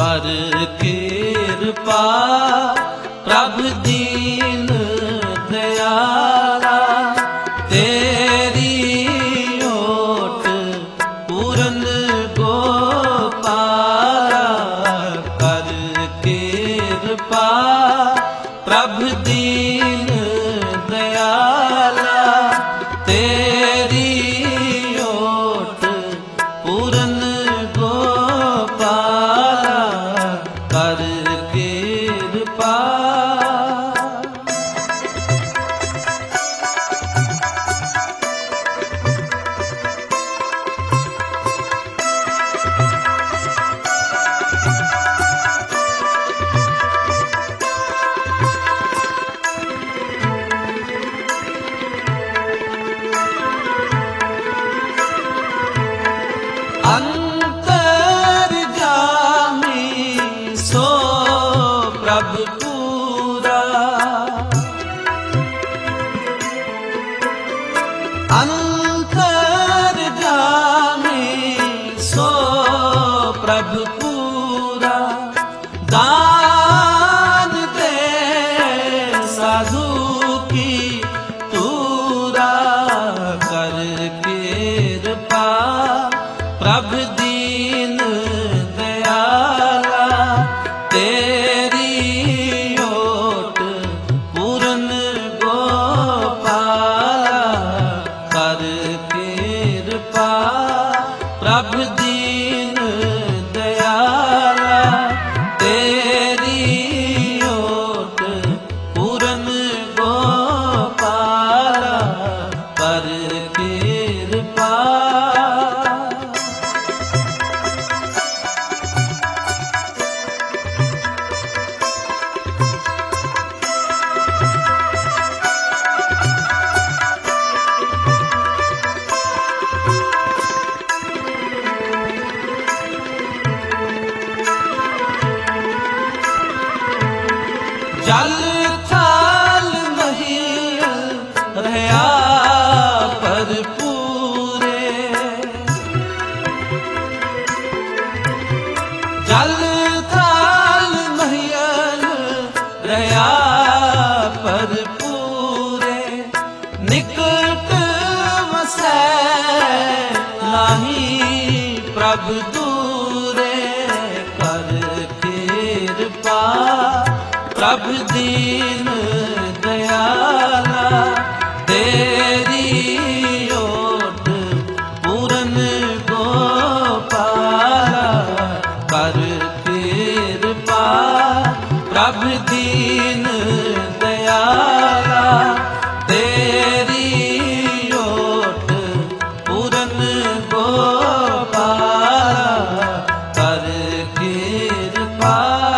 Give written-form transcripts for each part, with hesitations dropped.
कर कृपा प्रभु दीन दयाला, तेरी ओट पूरन गोपाला। कर कृपा प्रभु दीन दयाला, तेरी ओट पूरन गोपाला। कर कृपा अंतर्यामी सो प्रभु पूरा, अंतर्यामी सो प्रभु पूरा। दान दे साधु की तूरा, कर कृपा प्रभु दीन दयाला, तेरी ओट पूरन गोपाला। कर कृपा प्रभु दीन दयाला, तेरी ओट पूरन गोपाला। कर कृपा जल थल नहीं रहया पर पूरे, जल थल नहीं रहया पर पूरे। निकट वसै नाही प्रभु दूरे, कर कृपा प्रभु दीन दयाला, तेरी ओट पूरन गोपाला। कर कृपा प्रभु दीन दयाला, तेरी ओट पूरन गोपाला। कर कृपा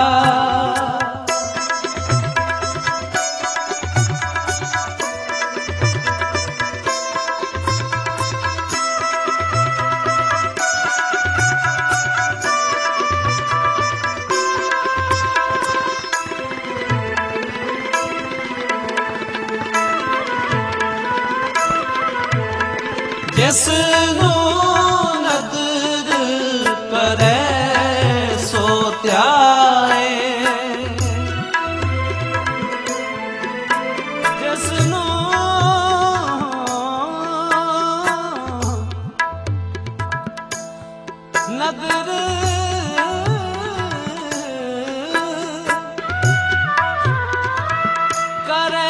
जिसनू नदर करे सो त्याए, जिसनू नदर करे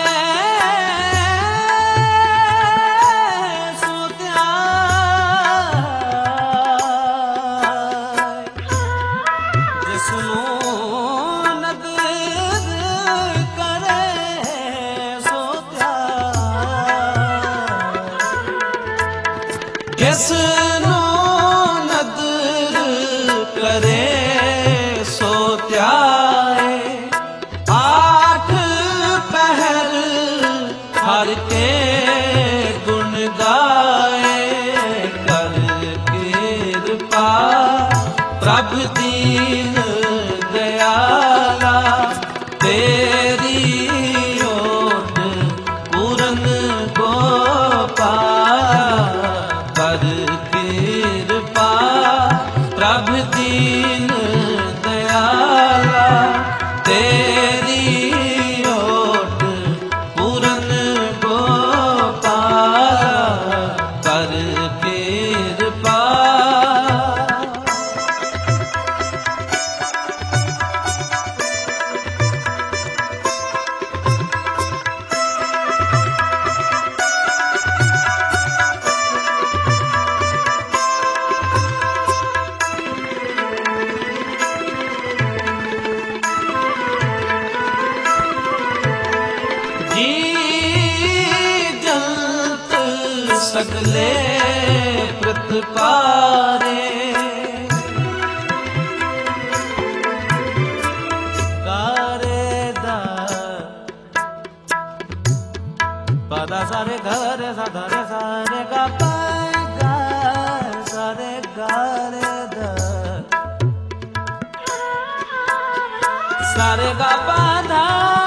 जिसनू नदर करे सो त्याए। आठ पहर हर के गुण गाए, कर कृपा प्रभु दीन दयाला, तेरी ओट पूरन गोपाला। कर कृपा प्रभु दीन दया ਸਗਲੇ ਪ੍ਰਤਪਾਰੇ ਗਾਰੇ ਦਾ ਪਦਾ ਸਾਰੇ ਘਰੇ ਸਾਧਰੇ ਸਾਰੇ ਗਾ ਪਾ ਸਾਰੇ ਗਾਰੇ ਦਾ ਸਾਰੇ ਗਾ ਪਾ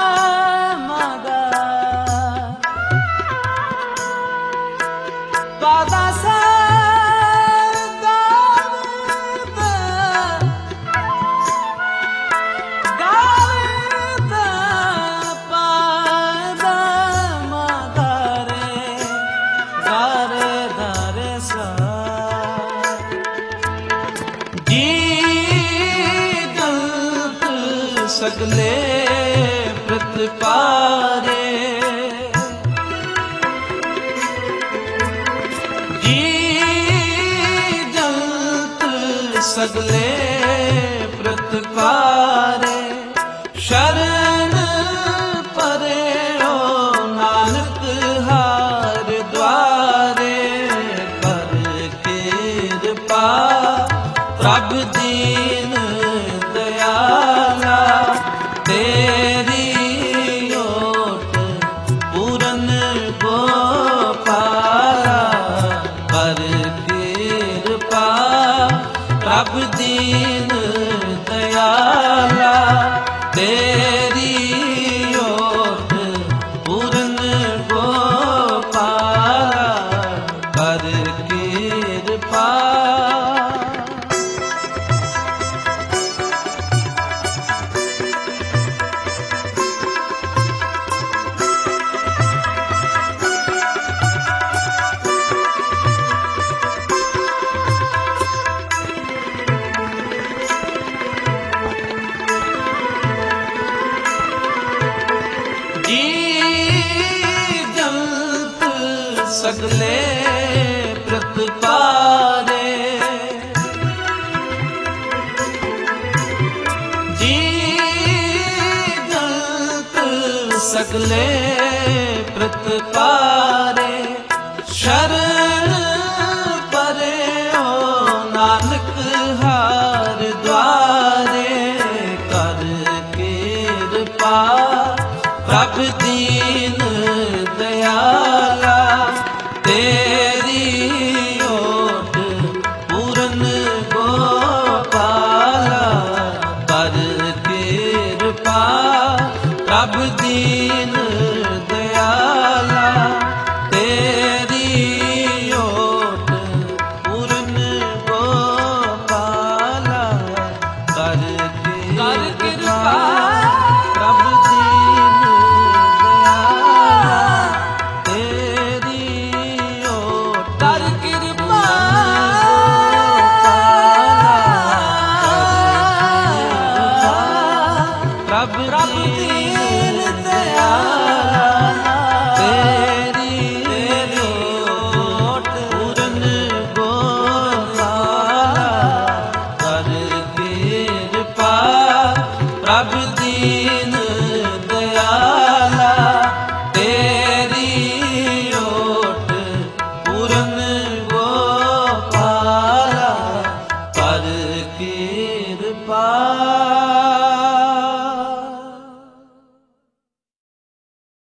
ਸਗਲੇ ਪ੍ਰਤਪਾਰੇ ਜੀ ਜੰਤ ਸਗਲੇ ਪ੍ਰਤਪਾਰੇ ਸ਼ਰਨ ਪਰਿਓ ਨਾਨਕ ਹਰਿ ਦੁਆਰੇ ਕਰ ਕਿਰਪਾ ਪ੍ਰਭ ਦੀਨ ਦਇਆਲਾ ਤੇਰੀ ਓਟ ਪੂਰਨ ਗੋਪਾਲਾ ਕਰ ਕਿਰਪਾ ਪ੍ਰਭ ਦੀਨ ਦਇਆਲਾ ਤੇਰੀ ਓਟ ਪੂਰਨ ਗੋਪਾਲਾ ਕਰ ਕਿਰਪਾ ਸਗਲੇ ਪ੍ਰਤਪਾਰੇ ਜੀ ਜੰਤ ਸਗਲੇ ਪ੍ਰਤਪਾਰੇ